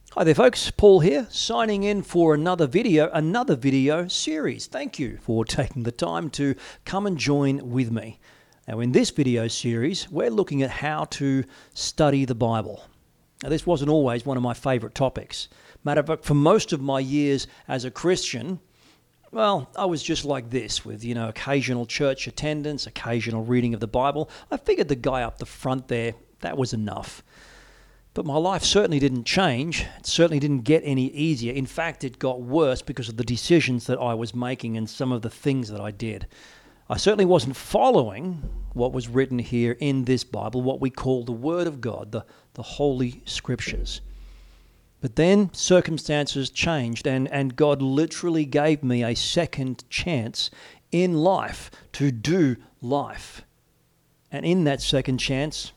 Hi there folks, Paul here, signing in for another video series. Thank you for taking the time to come and join with me. Now in this video series, we're looking at how to study the Bible. Now this wasn't always one of my favourite topics. Matter of fact, for most of my years as a Christian, well, I was just like this with, occasional church attendance, occasional reading of the Bible. I figured the guy up the front there, that was enough. But my life certainly didn't change. It certainly didn't get any easier. In fact, it got worse because of the decisions that I was making and some of the things that I did. I certainly wasn't following what was written here in this Bible, what we call the Word of God, the Holy Scriptures. But then circumstances changed and God literally gave me a second chance in life to do life. And in that second chance,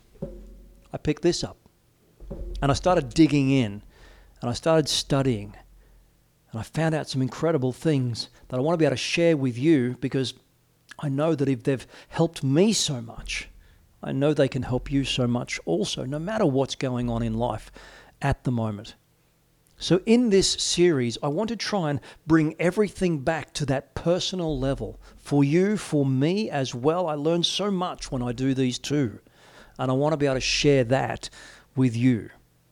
I picked this up. And I started digging in, and I started studying, and I found out some incredible things that I want to be able to share with you, because I know that if they've helped me so much, I know they can help you so much also, no matter what's going on in life at the moment. So in this series, I want to try and bring everything back to that personal level for you, for me as well. I learn so much when I do these too, and I want to be able to share that with you.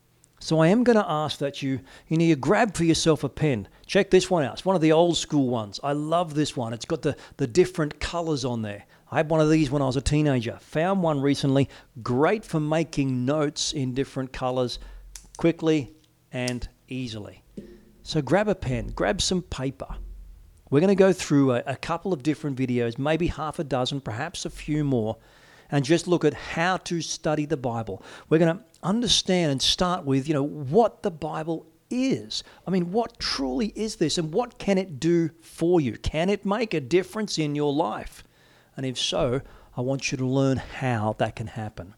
So I am going to ask that you grab for yourself a pen. Check this one out. It's one of the old school ones. I love this one. It's got the different colors on there. I had one of these when I was a teenager. Found one recently. Great for making notes in different colors quickly and easily. So grab a pen, grab some paper. We're going to go through a couple of different videos, maybe half a dozen, perhaps a few more, and just look at how to study the Bible. We're going to understand and start with, what the Bible is. I mean, what truly is this, and what can it do for you? Can it make a difference in your life? And if so, I want you to learn how that can happen.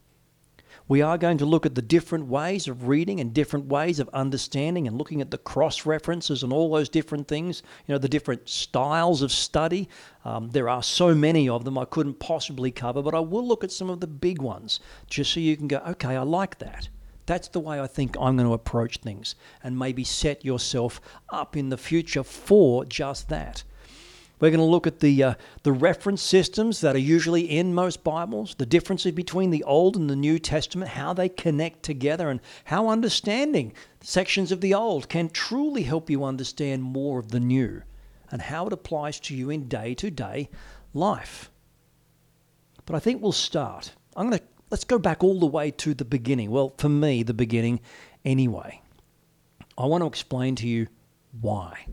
We are going to look at the different ways of reading and different ways of understanding and looking at the cross-references and all those different things, the different styles of study. There are so many of them I couldn't possibly cover, but I will look at some of the big ones just so you can go, okay, I like that. That's the way I think I'm going to approach things, and maybe set yourself up in the future for just that. We're going to look at the reference systems that are usually in most Bibles, the differences between the Old and the New Testament, how they connect together, and how understanding sections of the Old can truly help you understand more of the New, and how it applies to you in day-to-day life. But I think we'll start. Let's go back all the way to the beginning. Well, for me, the beginning anyway. I want to explain to you why.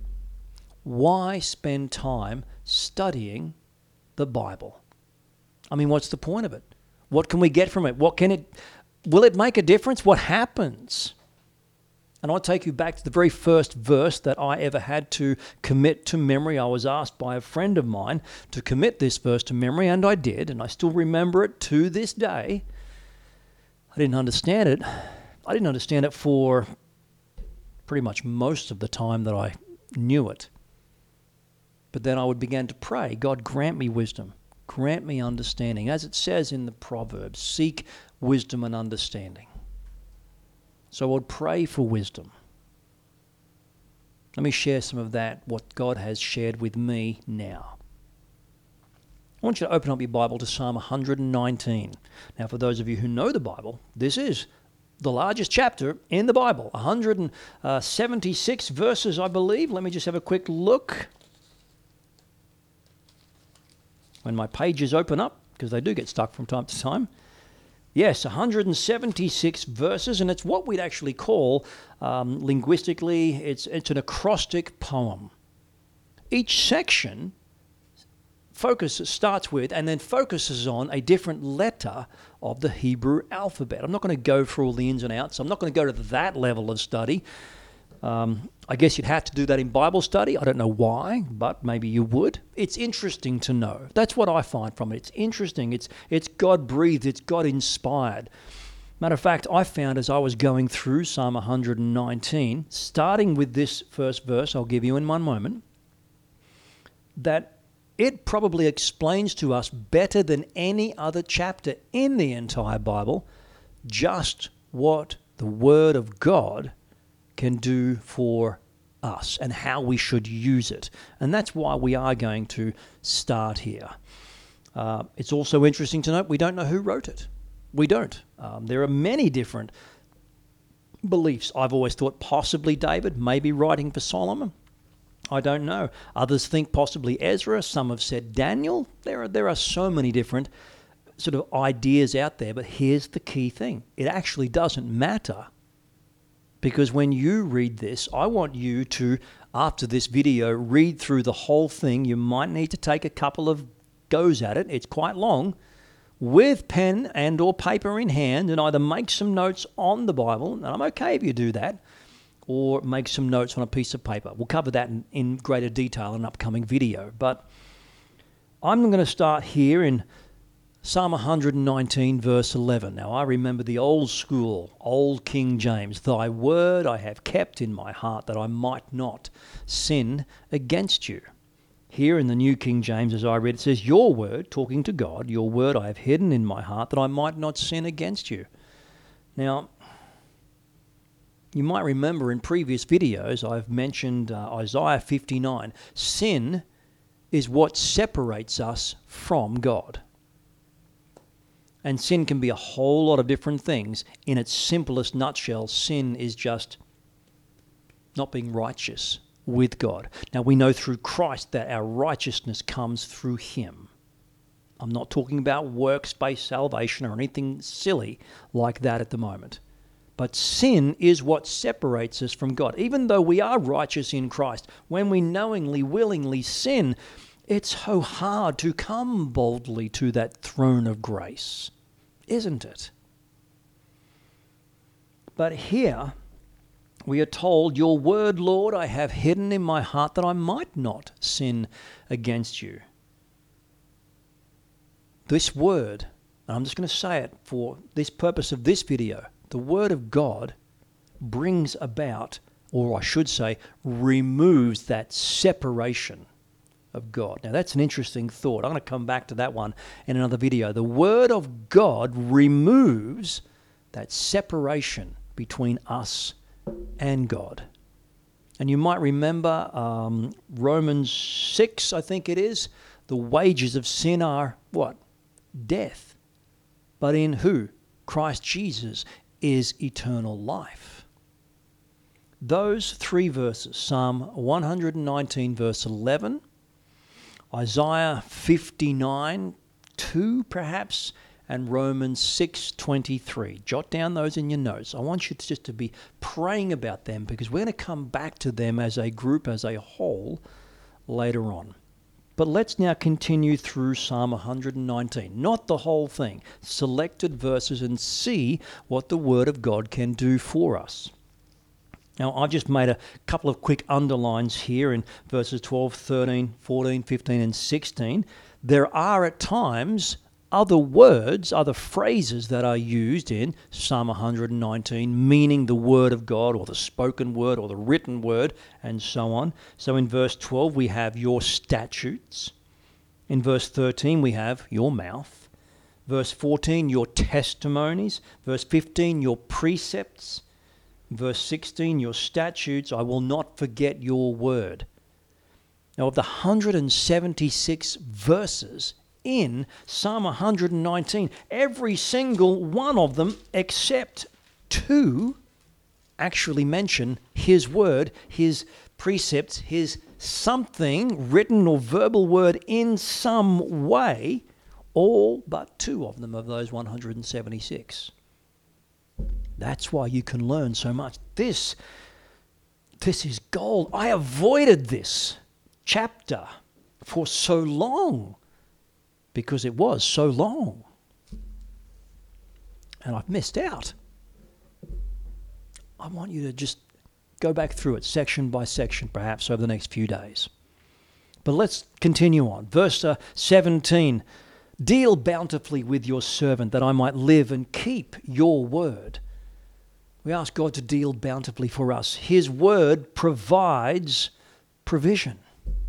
Why spend time studying the Bible? I mean, what's the point of it? What can we get from it? Will it make a difference? What happens? And I'll take you back to the very first verse that I ever had to commit to memory. I was asked by a friend of mine to commit this verse to memory, and I did, and I still remember it to this day. I didn't understand it. I didn't understand it for pretty much most of the time that I knew it. But then I would begin to pray, God, grant me wisdom, grant me understanding. As it says in the Proverbs, seek wisdom and understanding. So I would pray for wisdom. Let me share some of that, what God has shared with me now. I want you to open up your Bible to Psalm 119. Now, for those of you who know the Bible, this is the largest chapter in the Bible, 176 verses, I believe. Let me just have a quick look. When my pages open up, because they do get stuck from time to time. Yes, 176 verses, and it's what we'd actually call, linguistically, it's an acrostic poem. Each section starts with and then focuses on a different letter of the Hebrew alphabet. I'm not going to go through all the ins and outs. I'm not going to go to that level of study. I guess you'd have to do that in Bible study. I don't know why, but maybe you would. It's interesting to know. That's what I find from it. It's interesting. It's God-breathed. It's God-inspired. Matter of fact, I found as I was going through Psalm 119, starting with this first verse I'll give you in one moment, that it probably explains to us better than any other chapter in the entire Bible just what the Word of God can do for us and how we should use it. And that's why we are going to start here. It's also interesting to note we don't know who wrote it. We don't. There are many different beliefs. I've always thought possibly David, maybe writing for Solomon. I don't know. Others think possibly Ezra. Some have said Daniel. There are so many different sort of ideas out there, but here's the key thing. It actually doesn't matter, because when you read this, I want you to, after this video, read through the whole thing. You might need to take a couple of goes at it. It's quite long, with pen and or paper in hand, and either make some notes on the Bible, and I'm okay if you do that, or make some notes on a piece of paper. We'll cover that in greater detail in an upcoming video. But I'm going to start here in Psalm 119, verse 11. Now, I remember the old school, old King James. Thy word I have kept in my heart, that I might not sin against you. Here in the New King James, as I read, it says, your word, talking to God, your word I have hidden in my heart, that I might not sin against you. Now, you might remember in previous videos, I've mentioned Isaiah 59. Sin is what separates us from God. And sin can be a whole lot of different things. In its simplest nutshell, sin is just not being righteous with God. Now, we know through Christ that our righteousness comes through him. I'm not talking about works-based salvation or anything silly like that at the moment. But sin is what separates us from God. Even though we are righteous in Christ, when we knowingly, willingly sin, it's so hard to come boldly to that throne of grace, isn't it? But here we are told, your word, Lord, I have hidden in my heart, that I might not sin against you. This word, and I'm just going to say it for this purpose of this video, the word of God brings about, or I should say, removes that separation of God. Now, that's an interesting thought. I'm going to come back to that one in another video. The word of God removes that separation between us and God. And you might remember Romans 6, I think it is. The wages of sin are what? Death. But in who? Christ Jesus is eternal life. Those three verses, Psalm 119, verse 11, Isaiah 59, 2 perhaps, and Romans 6:23. Jot down those in your notes. I want you just to be praying about them, because we're going to come back to them as a group, as a whole, later on. But let's now continue through Psalm 119. Not the whole thing. Selected verses, and see what the Word of God can do for us. Now, I've just made a couple of quick underlines here in verses 12, 13, 14, 15, and 16. There are at times other words, other phrases that are used in Psalm 119, meaning the Word of God, or the spoken word, or the written word, and so on. So in verse 12, we have your statutes. In verse 13, we have your mouth. Verse 14, your testimonies. Verse 15, your precepts. Verse 16, your statutes, I will not forget your word. Now, of the 176 verses in Psalm 119, every single one of them except 2 actually mention his word, his precepts, his something, written or verbal word in some way, all but 2 of them, of those 176. That's why you can learn so much. This is gold. I avoided this chapter for so long because it was so long. And I've missed out. I want you to just go back through it section by section, perhaps over the next few days. But let's continue on. Verse 17, deal bountifully with your servant, that I might live and keep your word. We ask God to deal bountifully for us. His word provides provision.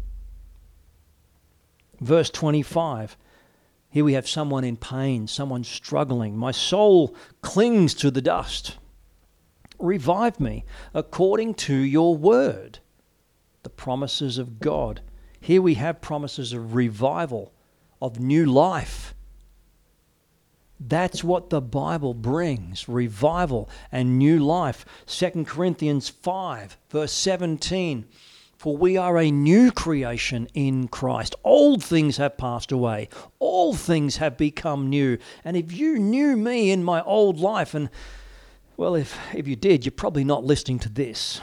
Verse 25, here we have someone in pain, someone struggling. My soul clings to the dust. revive me according to your word. The promises of God. Here we have promises of revival, of new life. That's what the Bible brings, revival and new life. 2 Corinthians 5, verse 17. For we are a new creation in Christ. Old things have passed away. All things have become new. And if you knew me in my old life, and well, if you did, you're probably not listening to this.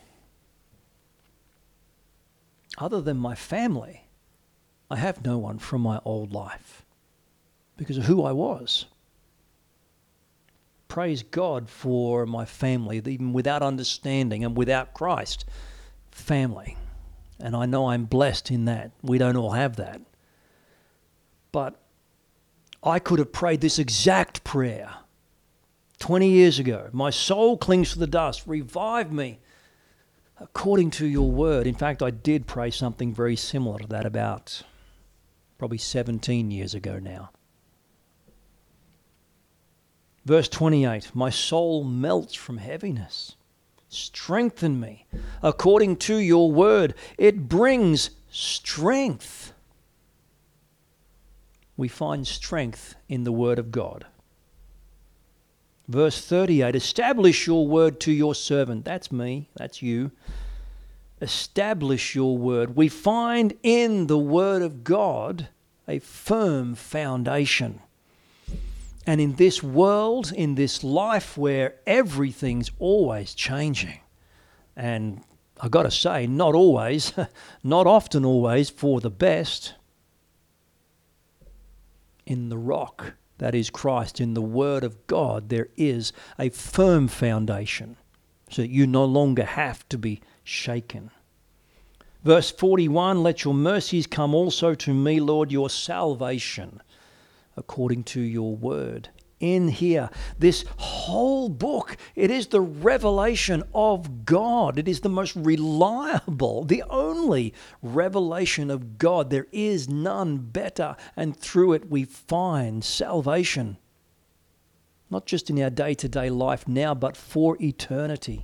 Other than my family, I have no one from my old life because of who I was. Praise God for my family, even without understanding and without Christ. Family. And I know I'm blessed in that. We don't all have that. But I could have prayed this exact prayer 20 years ago. My soul clings to the dust. Revive me according to your word. In fact, I did pray something very similar to that about probably 17 years ago now. Verse 28, my soul melts from heaviness. Strengthen me according to your word. It brings strength. We find strength in the word of God. Verse 38, establish your word to your servant. That's me, that's you. Establish your word. We find in the word of God a firm foundation. And in this world, in this life where everything's always changing, and I've got to say, not always, not often always for the best, in the rock that is Christ, in the Word of God, there is a firm foundation so that you no longer have to be shaken. Verse 41, let your mercies come also to me, Lord, your salvation, according to your word. In here, this whole book, it is the revelation of God. It is the most reliable, the only revelation of God. There is none better, and through it we find salvation. Not just in our day-to-day life now, but for eternity.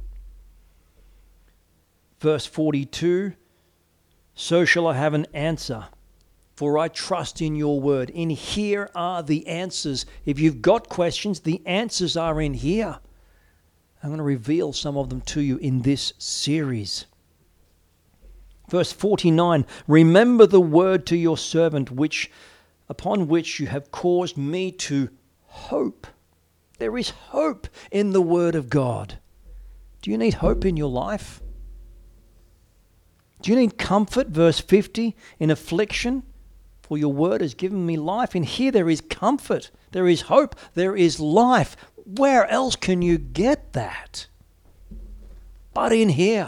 Verse 42, so shall I have an answer, for I trust in your word. In here are the answers. If you've got questions, the answers are in here. I'm going to reveal some of them to you in this series. Verse 49, remember the word to your servant, upon which you have caused me to hope. There is hope in the word of God. Do you need hope in your life? Do you need comfort? Verse 50, in affliction? For your word has given me life. In here there is comfort, there is hope, there is life. Where else can you get that? But in here.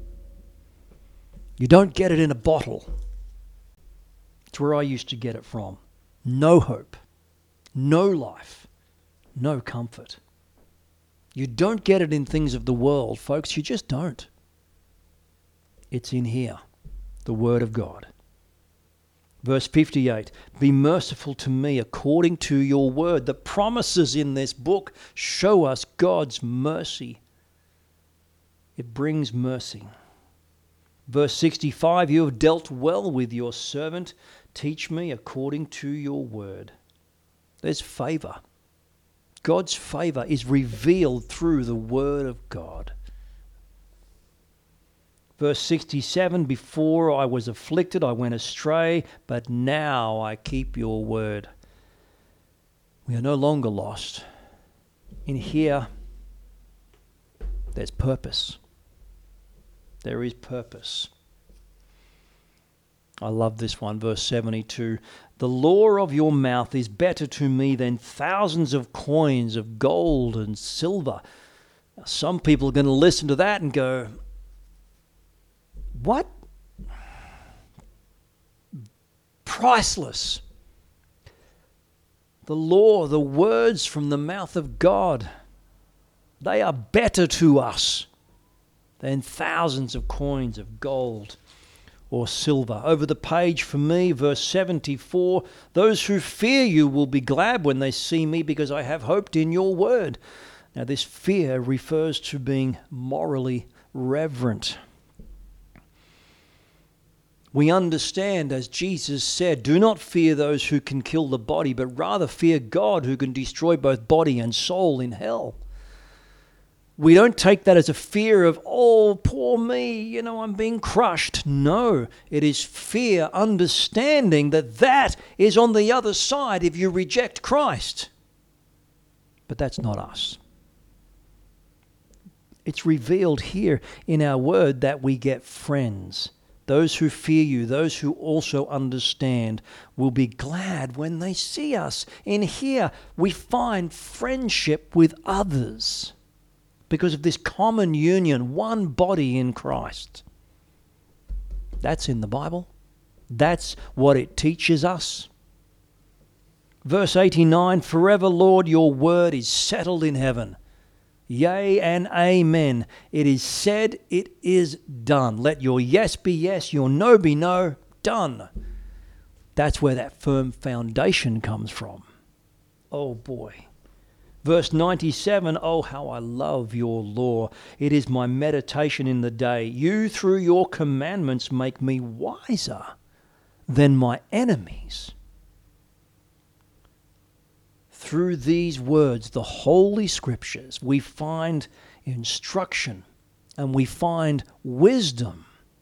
You don't get it in a bottle. It's where I used to get it from. No hope, no life, no comfort. You don't get it in things of the world, folks. You just don't. It's in here, the word of God. Verse 58, be merciful to me according to your word. The promises in this book show us God's mercy. It brings mercy. Verse 65, you have dealt well with your servant. Teach me according to your word. There's favor. God's favor is revealed through the word of God. Verse 67, before I was afflicted, I went astray, but now I keep your word. We are no longer lost. In here, there's purpose. There is purpose. I love this one, verse 72. The law of your mouth is better to me than thousands of coins of gold and silver. Now, some people are going to listen to that and go, what? Priceless. The law, the words from the mouth of God, they are better to us than thousands of coins of gold or silver. Over the page for me, verse 74, those who fear you will be glad when they see me because I have hoped in your word. Now, this fear refers to being morally reverent. We understand, as Jesus said, do not fear those who can kill the body, but rather fear God who can destroy both body and soul in hell. We don't take that as a fear of, oh, poor me, I'm being crushed. No, it is fear, understanding that is on the other side if you reject Christ. But that's not us. It's revealed here in our word that we get friends. Those who fear you, those who also understand, will be glad when they see us. In here, we find friendship with others because of this common union, one body in Christ. That's in the Bible. That's what it teaches us. Verse 89, forever, Lord, your word is settled in heaven. Yea and amen. It is said, it is done. Let your yes be yes, your no be no. Done. That's where that firm foundation comes from. Oh boy. Verse 97, oh, how I love your law. It is my meditation in the day. You, through your commandments, make me wiser than my enemies. Through these words, the Holy Scriptures, we find instruction and we find wisdom.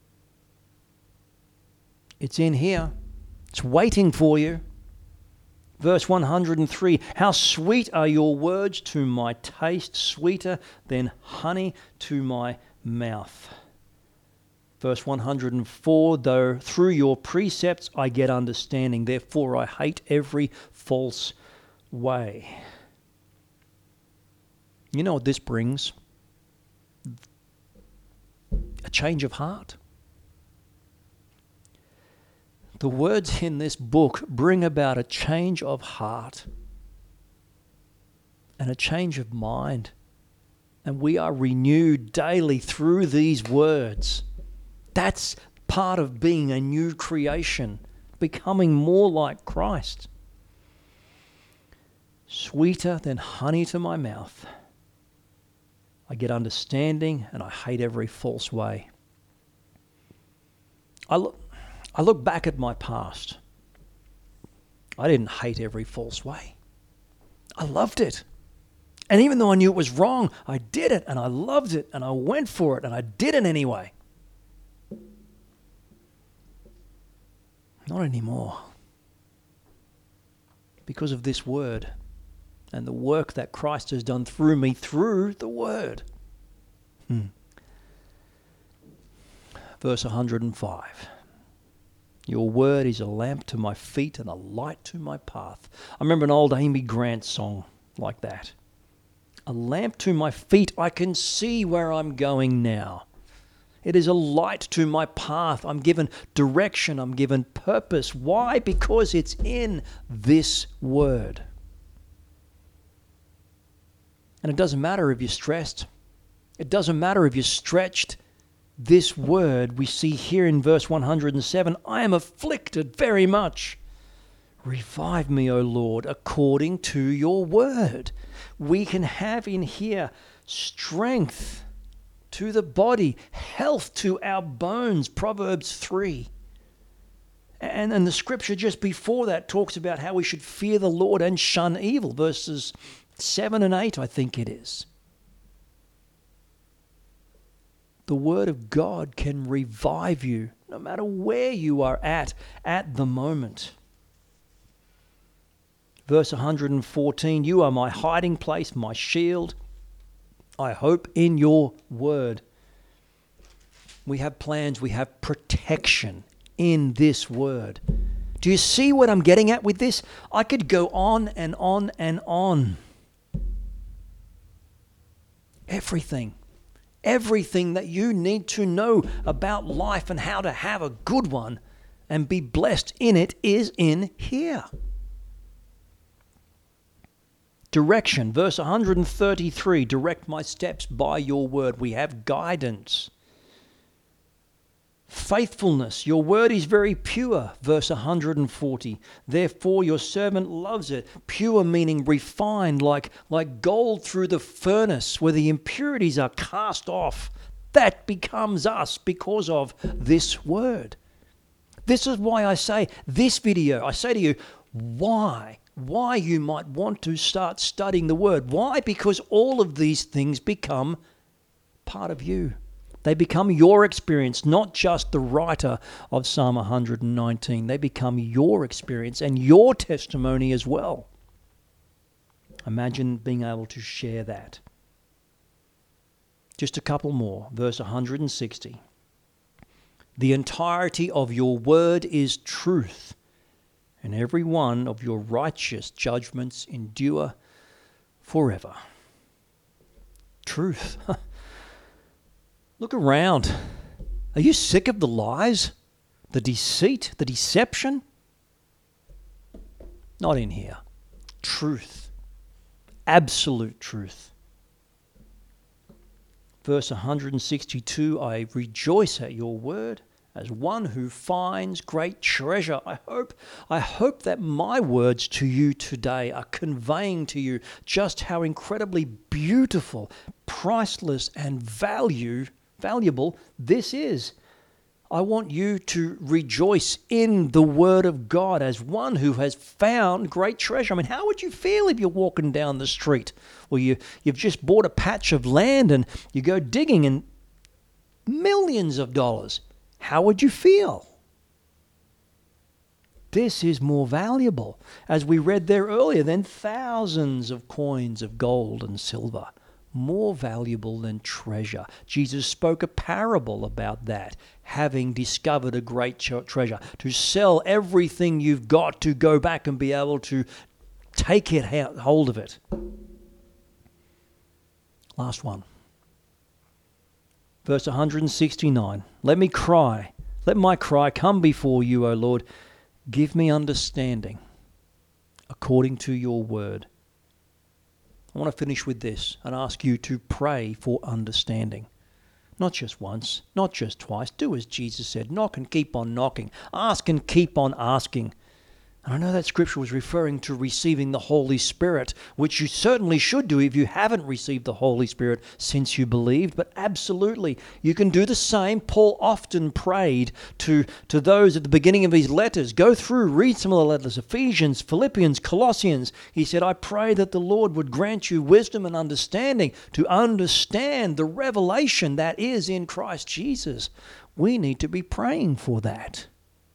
It's in here. It's waiting for you. Verse 103, how sweet are your words to my taste, sweeter than honey to my mouth. Verse 104, though through your precepts I get understanding, therefore I hate every false way. You know what this brings? A change of heart. The words in this book bring about a change of heart and a change of mind. And we are renewed daily through these words. That's part of being a new creation, becoming more like Christ. Sweeter than honey to my mouth. I get understanding and I hate every false way. I look back at my past. I didn't hate every false way. I loved it. And even though I knew it was wrong, I did it and I loved it and I went for it and I did it anyway. Not anymore. Because of this word and the work that Christ has done through me through the word. Verse 105. Your word is a lamp to my feet and a light to my path. I remember an old Amy Grant song like that. A lamp to my feet, I can see where I'm going now. It is a light to my path. I'm given direction. I'm given purpose. Why? Because it's in this word. And it doesn't matter if you're stressed. It doesn't matter if you're stretched. This word we see here in verse 107, I am afflicted very much. Revive me, O Lord, according to your word. We can have in here strength to the body, health to our bones, Proverbs 3. And the scripture just before that talks about how we should fear the Lord and shun evil, verses 7 and 8, I think it is. The word of God can revive you no matter where you are at the moment. Verse 114, you are my hiding place, my shield. I hope in your word. We have plans, we have protection in this word. Do you see what I'm getting at with this? I could go on and on and on. Everything that you need to know about life and how to have a good one and be blessed in it is in here. Direction, verse 133, direct my steps by your word. We have guidance. Faithfulness, your word is very pure, verse 140. Therefore your servant loves it. Pure meaning refined, like gold through the furnace where the impurities are cast off. That becomes us because of this word. This is why I say this video, I say to you, why you might want to start studying the word. Why? Because all of these things become part of you. They become your experience, not just the writer of Psalm 119. They become your experience and your testimony as well. Imagine being able to share that. Just a couple more. Verse 160. The entirety of your word is truth, and every one of your righteous judgments endure forever. Truth. Look around. Are you sick of the lies, the deceit, the deception? Not in here. Truth. Absolute truth. Verse 162, I rejoice at your word as one who finds great treasure. I hope that my words to you today are conveying to you just how incredibly beautiful, priceless, and valuable this is. I want you to rejoice in the word of God as one who has found great treasure. I mean, how would you feel if you're walking down the street or you've just bought a patch of land and you go digging and millions of dollars? How would you feel? This is more valuable, as we read there earlier, than thousands of coins of gold and silver. More valuable than treasure. Jesus spoke a parable about that, having discovered a great treasure. To sell everything you've got to go back and be able to take hold of it. Last one. Verse 169. Let my cry come before you, O Lord. Give me understanding according to your word. I want to finish with this and ask you to pray for understanding. Not just once, not just twice. Do as Jesus said. Knock and keep on knocking. Ask and keep on asking. And I know that scripture was referring to receiving the Holy Spirit, which you certainly should do if you haven't received the Holy Spirit since you believed. But absolutely, you can do the same. Paul often prayed to those at the beginning of his letters. Go through, read some of the letters, Ephesians, Philippians, Colossians. He said, I pray that the Lord would grant you wisdom and understanding to understand the revelation that is in Christ Jesus. We need to be praying for that.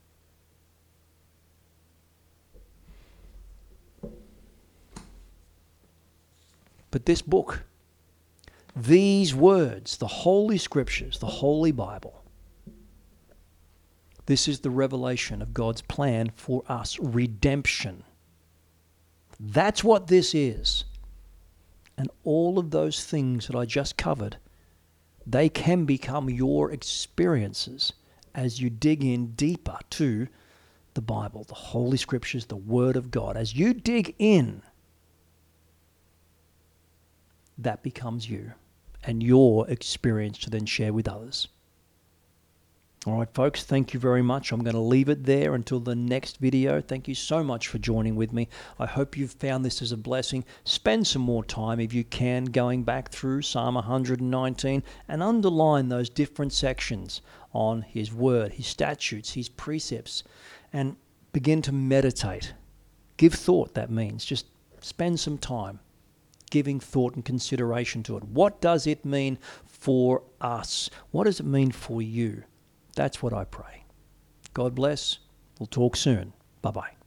But this book, these words, the Holy Scriptures, the Holy Bible, this is the revelation of God's plan for us, redemption. That's what this is. And all of those things that I just covered, they can become your experiences as you dig in deeper to the Bible, the Holy Scriptures, the Word of God. As you dig in, that becomes you and your experience to then share with others. All right, folks, thank you very much. I'm going to leave it there until the next video. Thank you so much for joining with me. I hope you've found this as a blessing. Spend some more time, if you can, going back through Psalm 119 and underline those different sections on His Word, His statutes, His precepts, and begin to meditate. Give thought, that means. Just spend some time giving thought and consideration to it. What does it mean for us? What does it mean for you? That's what I pray. God bless. We'll talk soon. Bye-bye.